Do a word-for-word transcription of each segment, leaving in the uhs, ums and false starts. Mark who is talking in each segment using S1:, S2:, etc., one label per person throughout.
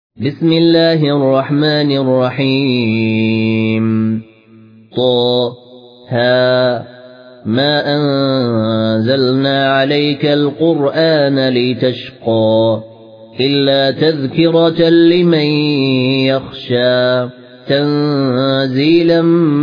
S1: بسم الله الرحمن الرحيم طه ما أنزلنا عليك القرآن لتشقى إلا تذكرة لمن يخشى تنزيلا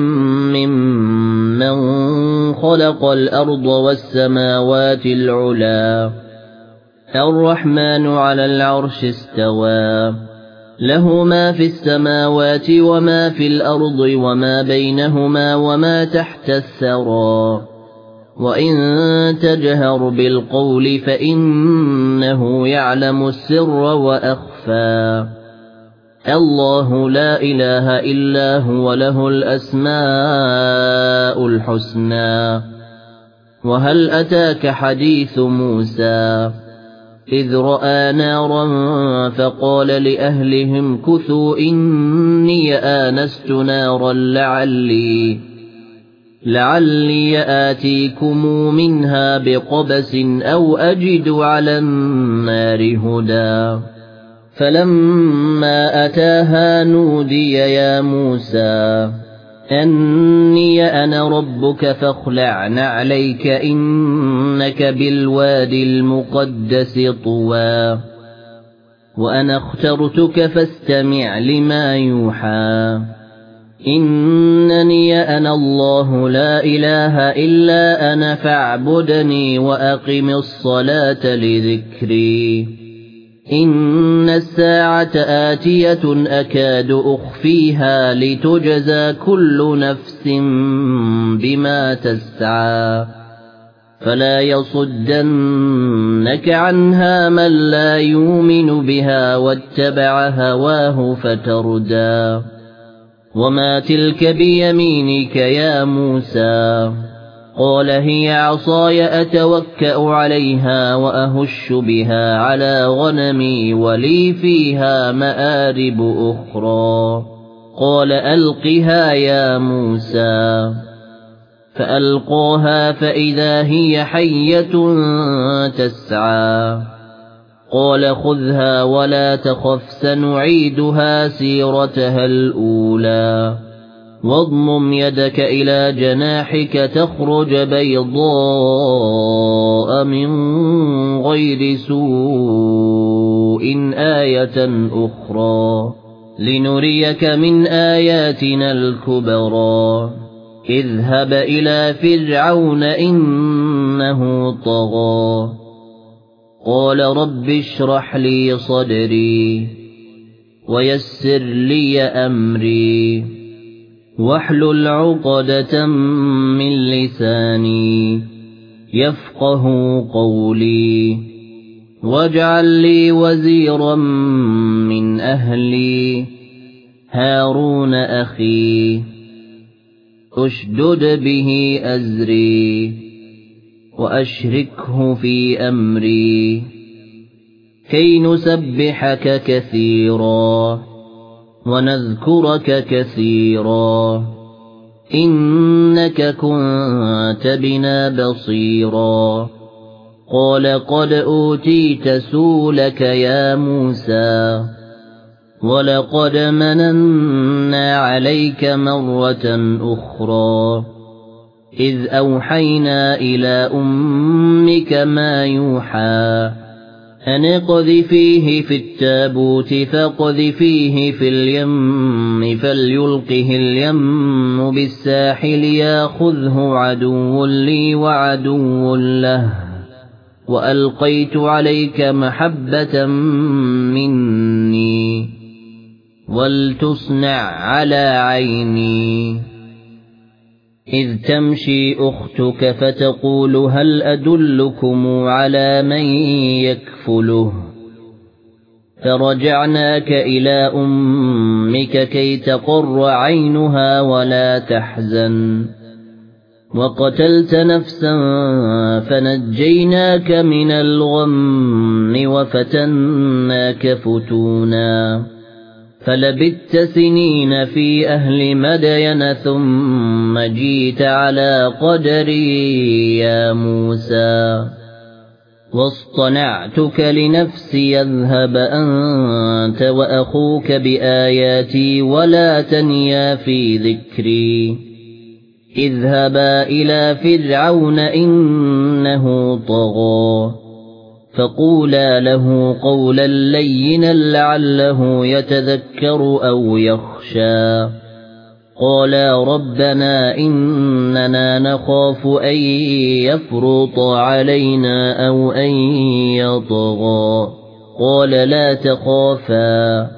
S1: ممن خلق الأرض والسماوات العلى الرحمن على العرش استوى له ما في السماوات وما في الأرض وما بينهما وما تحت الثرى وإن تجهر بالقول فإنه يعلم السر وأخفى الله لا إله إلا هو له الأسماء الحسنى وهل أتاك حديث موسى إذ رأى نارا فقال لأهلهم كثوا إني آنست نارا لعلي لعلي آتيكم منها بقبس أو أجد على النار هدى فلما أتاها نودي يا موسى أني أنا ربك فاخلع نعليك إنك بالوادي المقدس طوى وأنا اخترتك فاستمع لما يوحى إنني أنا الله لا إله إلا أنا فاعبدني وأقم الصلاة لذكري إن الساعة آتية أكاد أخفيها لتجزى كل نفس بما تسعى فلا يصدنك عنها من لا يؤمن بها واتبع هواه فتردى وما تلك بيمينك يا موسى قال هي عصاي أتوكأ عليها وأهش بها على غنمي ولي فيها مآرب أخرى قال ألقها يا موسى فألقاها فإذا هي حية تسعى قال خذها ولا تخف سنعيدها سيرتها الأولى واضمم يدك إلى جناحك تخرج بيضاء من غير سوء آية أخرى لنريك من آياتنا الكبرى اذهب إلى فرعون إنه طغى قال رب اشرح لي صدري ويسر لي أمري واحلل عقدة من لساني يفقه قولي واجعل لي وزيرا من أهلي هارون أخي أشدد به أزري وأشركه في أمري كي نسبحك كثيرا ونذكرك كثيرا إنك كنت بنا بصيرا قال قد أوتيت سؤلك يا موسى ولقد مننا عليك مرة أخرى إذ أوحينا إلى أمك ما يوحى أن اقذفيه في التابوت فاقذفيه في اليم فليلقه اليم بالساحل ياخذه عدو لي وعدو له وألقيت عليك محبة مني ولتصنع على عيني إذ تمشي أختك فتقول هل أدلكم على من يكفله فرجعناك إلى أمك كي تقر عينها ولا تحزن وقتلت نفسا فنجيناك من الغم وفتناك فتونا فلبثت سنين في أهل مدين ثم جيت على قدري يا موسى واصطنعتك لنفسي اذهب أنت وأخوك بآياتي ولا تنيا في ذكري اذهبا إلى فرعون إنه طغى فقولا له قولا لينا لعله يتذكر أو يخشى قالا ربنا إننا نخاف أن يفرط علينا أو أن يطغى قال لا تخافا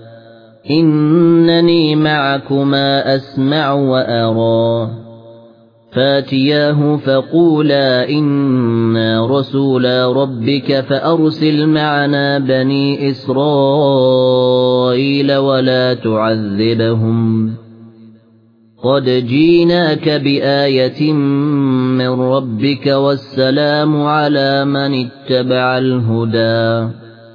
S1: إنني معكما أسمع وأرى فاتياه فقولا إنا رسولا ربك فأرسل معنا بني إسرائيل ولا تعذبهم قد جيناك بآية من ربك والسلام على من اتبع الهدى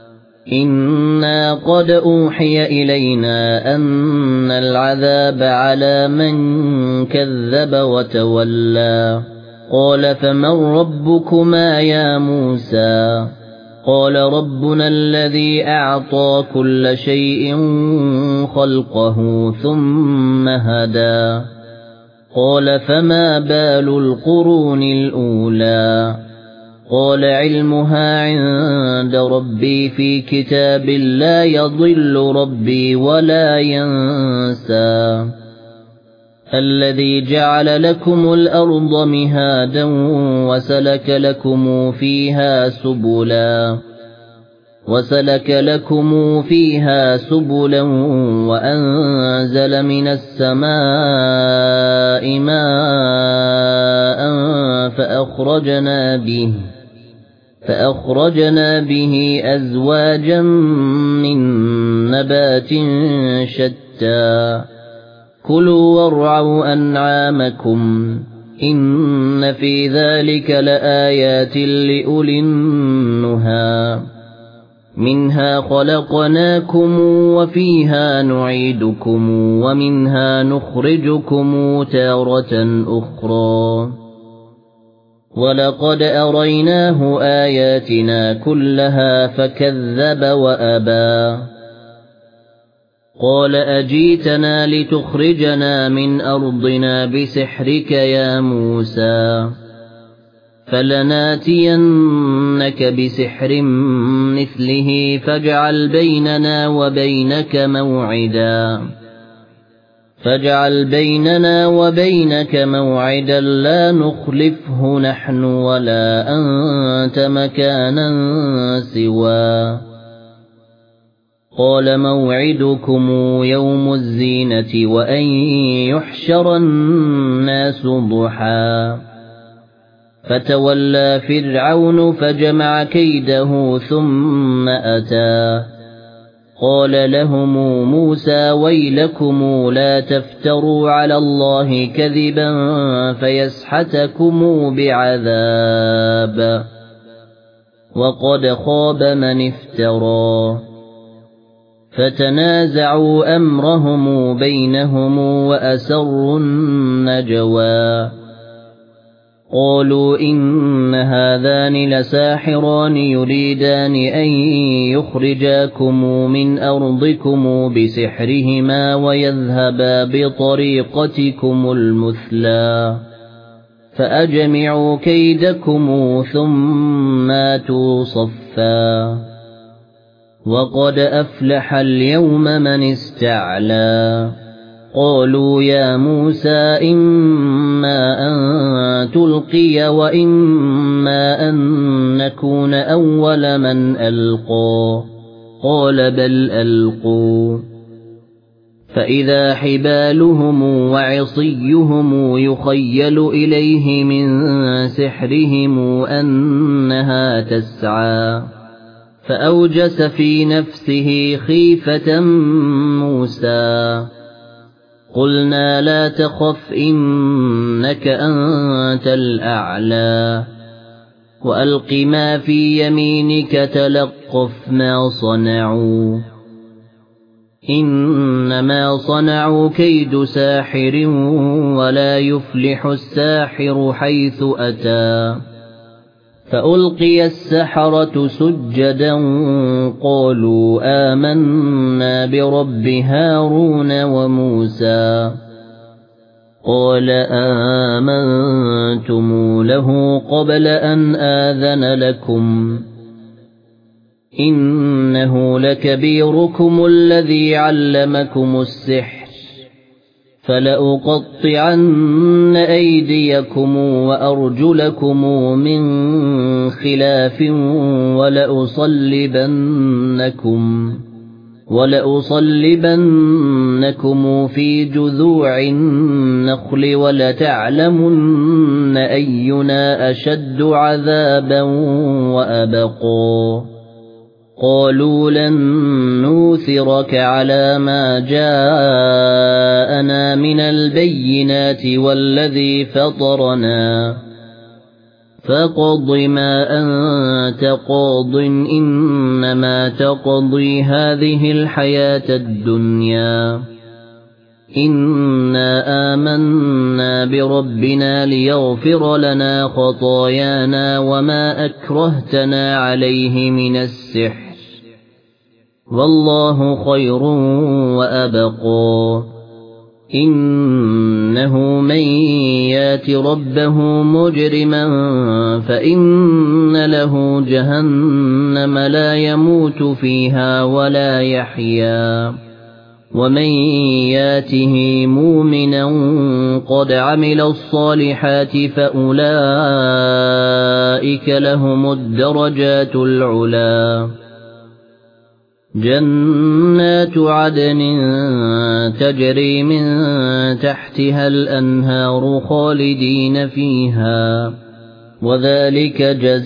S1: إنا قد أوحي إلينا أن العذاب على من كذب وتولى قال فمن ربكما يا موسى قال ربنا الذي أعطى كل شيء خلقه ثم هدى قال فما بال القرون الأولى قال علمها عند ربي في كتاب لا يضل ربي ولا ينسى الذي جعل لكم الأرض مهادا وسلك لكم فيها سبلا وسلك لكم فيها سبلا وأنزل من السماء ماء فأخرجنا به فأخرجنا به أزواجا من نبات شتى كلوا وارعوا أنعامكم إن في ذلك لآيات لأولي النهى منها خلقناكم وفيها نعيدكم ومنها نخرجكم تارة أخرى ولقد أريناه آياتنا كلها فكذب وأبى قال أجيتنا لتخرجنا من أرضنا بسحرك يا موسى فلناتينك بسحر مثله فاجعل بيننا وبينك موعدا فاجعل بيننا وبينك موعدا لا نخلفه نحن ولا أنت مكانا سوى قال موعدكم يوم الزينة وأن يحشر الناس ضحى فتولى فرعون فجمع كيده ثم أتى قال لهم موسى ويلكم لا تفتروا على الله كذبا فيسحتكم بعذاب وقد خاب من افترى فتنازعوا أمرهم بينهم وأسروا النجوى قالوا إن هذان لساحران يريدان أن يخرجاكم من أرضكم بسحرهما ويذهبا بطريقتكم المثلى فأجمعوا كيدكم ثم آتوا صفا وقد أفلح اليوم من استعلى قالوا يا موسى إما أن تلقي وإما أن نكون أول من ألقى قال بل ألقوا فإذا حبالهم وعصيهم يخيل إليه من سحرهم أنها تسعى فأوجس في نفسه خيفة موسى قلنا لا تخف إنك أنت الأعلى وألق ما في يمينك تلقف ما صنعوا إنما صنعوا كيد ساحر ولا يفلح الساحر حيث أتى فألقي السحرة سجدا قالوا آمنا برب هارون وموسى قال آمنتم له قبل أن آذن لكم إنه لكبيركم الذي علمكم السحر فلأقطعن أيديكم وأرجلكم من خلاف ولأصلبنكم ولأصلبنكم في جذوع النخل ولتعلمن أينا أشد عذابا وأبقى قالوا لن نوثرك على ما جاءنا من البينات والذي فطرنا فاقض ما أنت قاض إنما تقضي هذه الحياة الدنيا إنا آمنا بربنا ليغفر لنا خطايانا وما أكرهتنا عليه من السحر والله خير وأبقى إنه من يات ربه مجرما فإن له جهنم لا يموت فيها ولا يحيا ومن ياته مؤمنا قد عمل الصالحات فأولئك لهم الدرجات العلا جنات عدن تجري من تحتها الأنهار خالدين فيها وذلك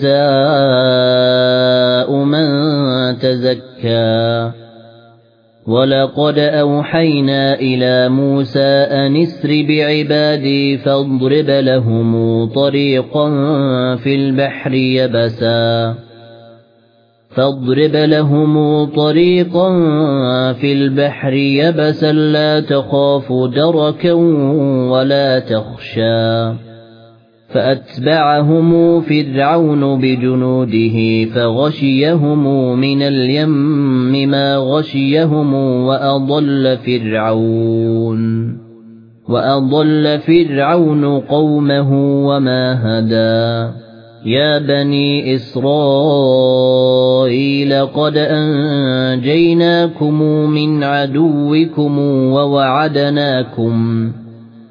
S1: جزاء من تزكى ولقد أوحينا إلى موسى أن اسر بعبادي فاضرب لهم طريقا في البحر يبسا فاضرب لهم طريقا في البحر يبسا لا تخاف دركا ولا تخشى فأتبعهم فرعون بجنوده فغشيهم من اليم ما غشيهم وأضل فرعون وأضل فرعون قومه وما هدى يا بني إسرائيل قد أنجيناكم من عدوكم ووعدناكم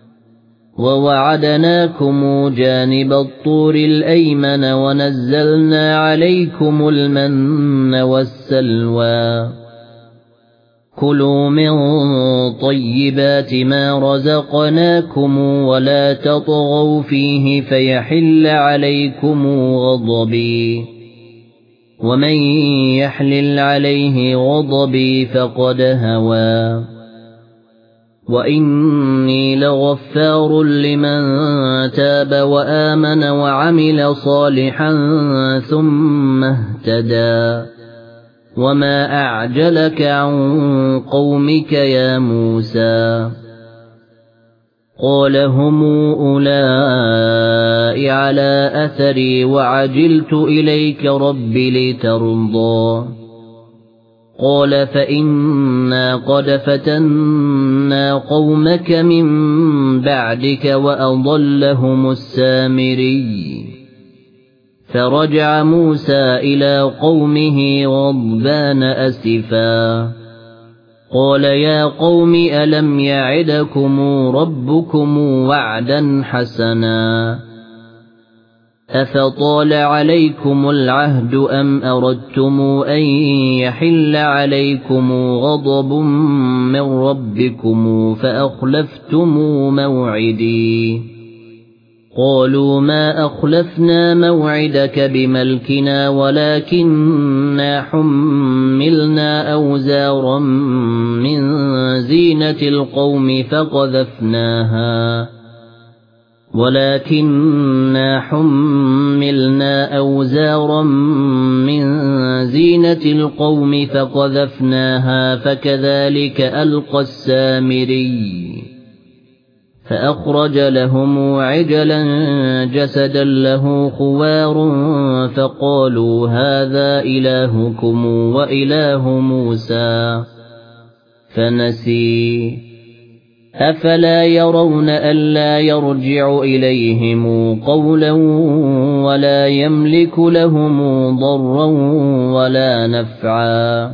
S1: ووعدناكم جانب الطور الأيمن ونزلنا عليكم المن والسلوى كلوا من طيبات ما رزقناكم ولا تطغوا فيه فيحل عليكم غضبي ومن يحلل عليه غضبي فقد هوى وإني لغفار لمن تاب وآمن وعمل صالحا ثم اهتدى وما أعجلك عن قومك يا موسى قال هم أولئك على أثري وعجلت إليك رب لترضى قال فإنا قد فتنا قومك من بعدك وأضلهم السامري فرجع موسى إلى قومه غضبان أسفا قال يا قوم ألم يعدكم ربكم وعدا حسنا أفطال عليكم العهد أم أردتم أن يحل عليكم غضب من ربكم فأخلفتم موعدي قالوا ما أخلفنا موعدك بملكنا ولكننا حملنا أوزارا من زينة القوم فقذفناها ولكننا حملنا أوزارا من زينة القوم فقذفناها فكذلك ألقى السامري فأخرج لهم عجلا جسدا له خوار فقالوا هذا إلهكم وإله موسى فنسي أفلا يرون ألا يرجع إليهم قولا ولا يملك لهم ضرا ولا نفعا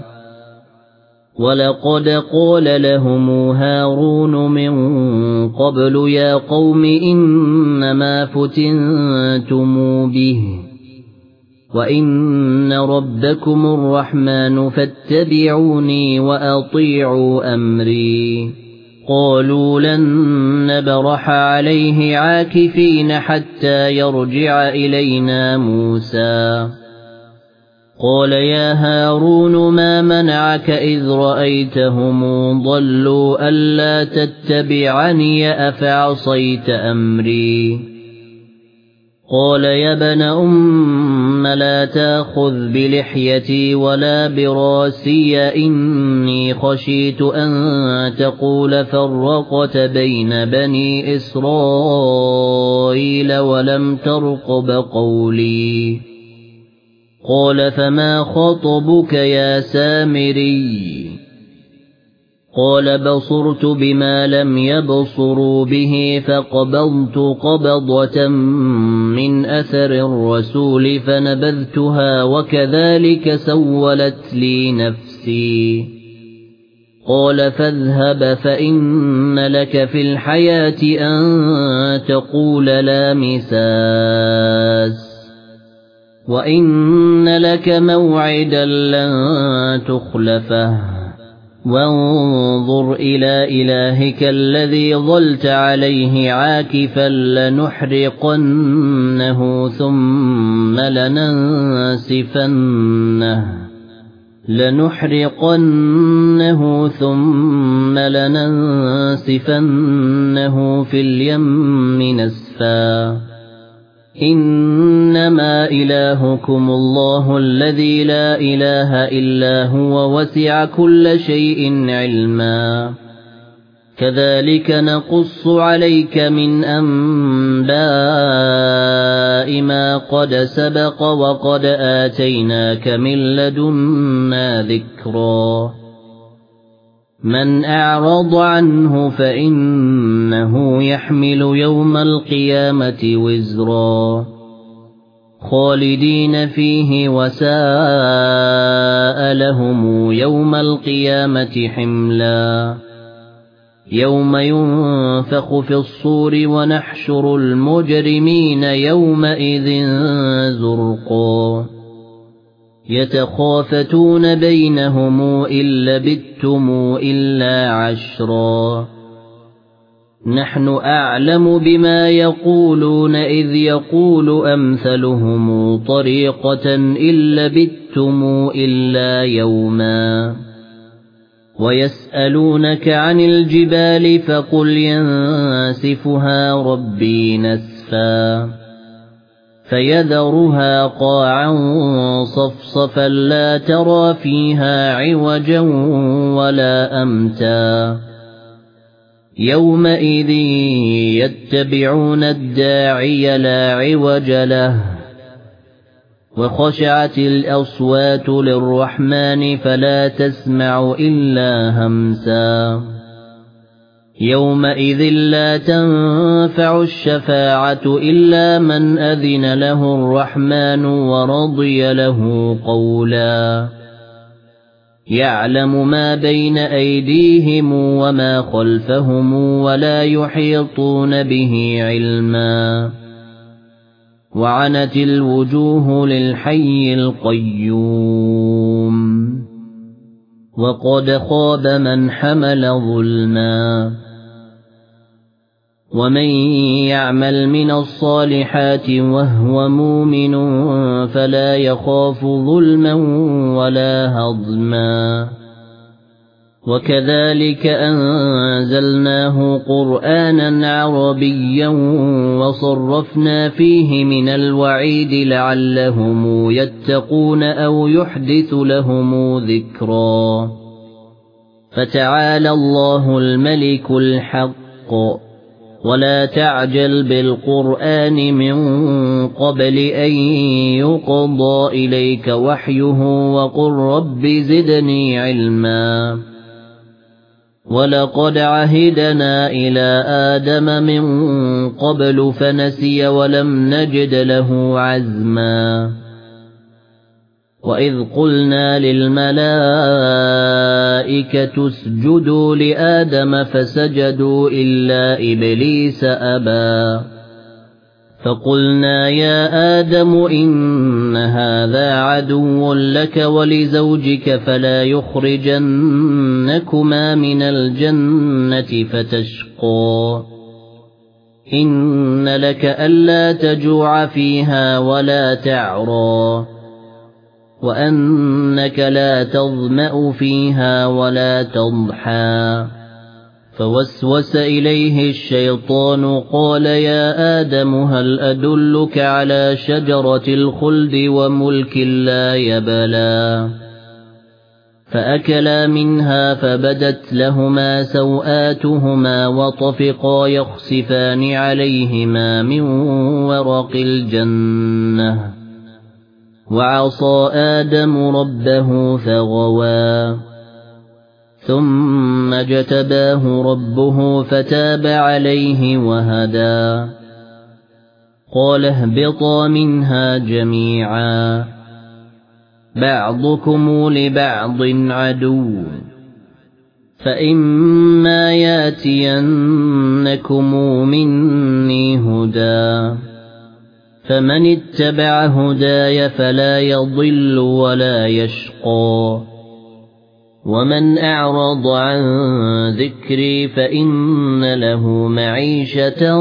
S1: ولقد قال لهم هارون من قبل يا قوم إنما فتنتم به وإن ربكم الرحمن فاتبعوني وأطيعوا أمري قالوا لن نبرح عليه عاكفين حتى يرجع إلينا موسى قال يا هارون ما منعك إذ رأيتهم ضلوا ألا تتبعني أفعصيت أمري قال يا ابن أم لا تأخذ بلحيتي ولا براسي إني خشيت أن تقول فرقت بين بني إسرائيل ولم ترقب قولي قال فما خطبك يا سامري قال بصرت بما لم يبصروا به فقبضت قبضة من أثر الرسول فنبذتها وكذلك سولت لي نفسي قال فاذهب فإن لك في الحياة أن تقول لا مساس وإن لك موعدا لن تخلفه وانظر إلى إلهك الذي ظلت عليه عاكفا لنحرقنه ثم لننسفنه لنحرقنه ثم لننسفنه في اليم نسفا إنما إلهكم الله الذي لا إله إلا هو وسع كل شيء علما كذلك نقص عليك من أنباء ما قد سبق وقد آتيناك من لدنا ذكرا من أعرض عنه فإنه يحمل يوم القيامة وزرا خالدين فيه وساء لهم يوم القيامة حملا يوم ينفخ في الصور ونحشر المجرمين يومئذ زرقا يتخافتون بينهم إن لبثتم إلا عشرا نحن أعلم بما يقولون إذ يقول أمثلهم طريقة إن لبثتم إلا يوما ويسألونك عن الجبال فقل ينسفها ربي نسفا فيذرها قاعا صفصفا لا ترى فيها عوجا ولا أمتا يومئذ يتبعون الداعي لا عوج له وخشعت الأصوات للرحمن فلا تسمع إلا همسا يومئذ لا تنفع الشفاعة إلا من أذن له الرحمن ورضي له قولا يعلم ما بين أيديهم وما خلفهم ولا يحيطون به علما وعنت الوجوه للحي القيوم وقد خاب من حمل ظلما ومن يعمل من الصالحات وهو مؤمن فلا يخاف ظلما ولا هضما وكذلك أنزلناه قرآنا عربيا وصرفنا فيه من الوعيد لعلهم يتقون أو يحدث لهم ذكرا فتعالى الله الملك الحق ولا تعجل بالقرآن من قبل أن يقضى إليك وحيه وقل رب زدني علما ولقد عهدنا إلى آدم من قبل فنسي ولم نجد له عزما وإذ قلنا للملائكة اسجدوا لآدم فسجدوا إلا إبليس أبى فقلنا يا آدم إن هذا عدو لك ولزوجك فلا يخرجنكما من الجنة فتشقى إن لك ألا تجوع فيها ولا تعرى وأنك لا تظمأ فيها ولا تضحى فوسوس إليه الشيطان قال يا آدم هل أدلك على شجرة الخلد وملك لا يبلى فأكلا منها فبدت لهما سوآتهما وطفقا يخصفان عليهما من ورق الجنة وعصى آدم ربه فغوى ثم اجتباه ربه فتاب عليه وهدى قال اهبطا منها جميعا بعضكم لبعض عدو فإما ياتينكم مني هدى فمن اتبع هداي فلا يضل ولا يشقى ومن أعرض عن ذكري فإن له معيشة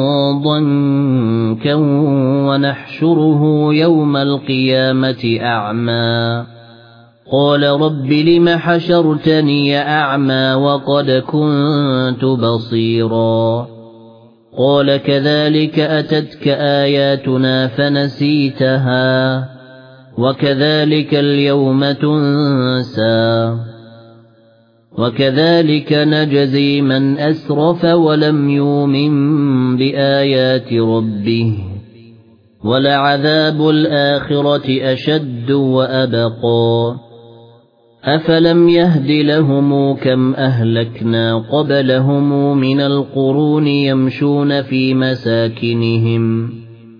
S1: ضنكا ونحشره يوم القيامة أعمى قال رب لم حشرتني أعمى وقد كنت بصيرا قال كذلك أتتك آياتنا فنسيتها وكذلك اليوم تنسى وكذلك نجزي من أسرف ولم يؤمن بآيات ربه ولعذاب الآخرة أشد وأبقى أفلم يهد لهم كم أهلكنا قبلهم من القرون يمشون في مساكنهم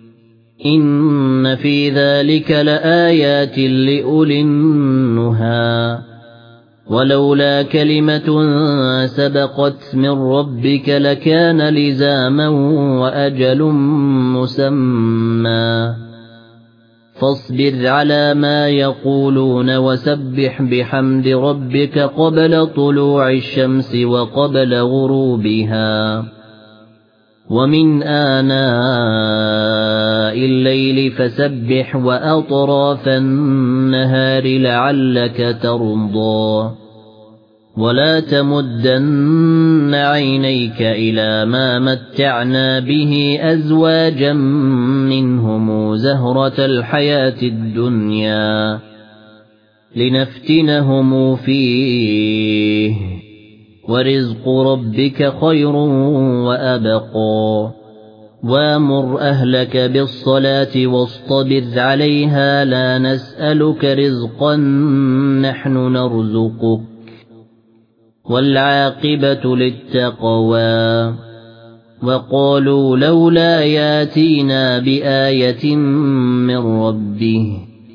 S1: إن في ذلك لآيات لأولي النهى ولولا كلمة سبقت من ربك لكان لزاما وأجل مسمى فاصبر على ما يقولون وسبح بحمد ربك قبل طلوع الشمس وقبل غروبها ومن آناء الليل فسبح وأطراف النهار لعلك ترضى ولا تمدن عينيك إلى ما متعنا به أزواجا منهم زهرة الحياة الدنيا لنفتنهم فيه ورزق ربك خير وأبقى وامر أهلك بالصلاة واصطبر عليها لا نسألك رزقا نحن نرزقك والعاقبة للتقوى وقالوا لولا ياتينا بآية من ربه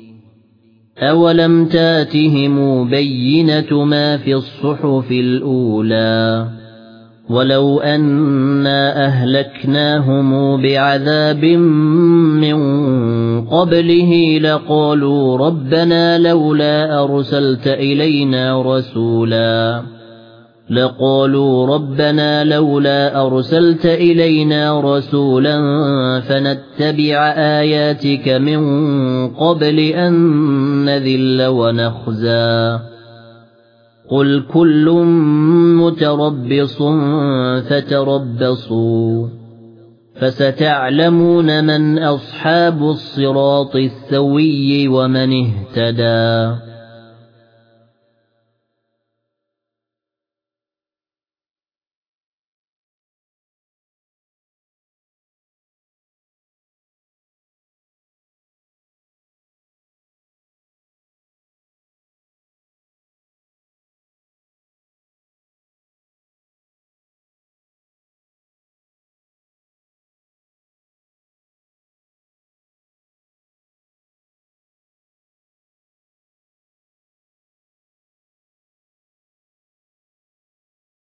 S1: أولم تاتهم بينة ما في الصحف الأولى ولو أنا أهلكناهم بعذاب من قبله لقالوا ربنا لولا أرسلت إلينا رسولا لقالوا ربنا لولا أرسلت إلينا رسولا فنتبع آياتك من قبل أن نذل ونخزى قل كل متربص فتربصوا فستعلمون من أصحاب الصراط السوي ومن اهتدى